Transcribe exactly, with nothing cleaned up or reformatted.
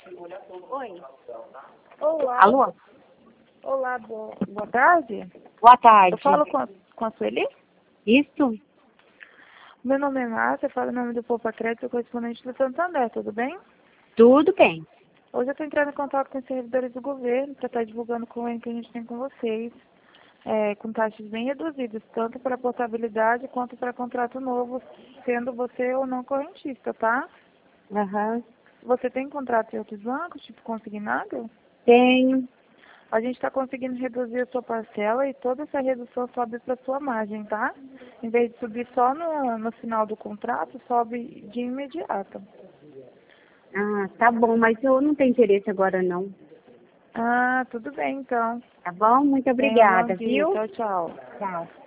Oi. Olá. Alô? Olá, boa, boa tarde. Boa tarde. Eu falo com a, com a Sueli? Isso? Meu nome é Márcia, eu falo em nome do Poupa Crédito, correspondente do Santander, tudo bem? Tudo bem. Hoje eu estou entrando em contato com os servidores do governo para estar divulgando o convênio que a gente tem com vocês, é, com taxas bem reduzidas, tanto para portabilidade quanto para contrato novo, sendo você ou não correntista, tá? Aham. Você tem contrato em outros bancos, tipo consignado? Tenho. A gente está conseguindo reduzir a sua parcela e toda essa redução sobe para sua margem, tá? Em vez de subir só no, no final do contrato, sobe de imediato. Ah, tá bom, mas eu não tenho interesse agora não. Ah, tudo bem então. Tá bom? Muito Tenha um bom obrigada, dia. viu? Tchau, tchau. Tchau.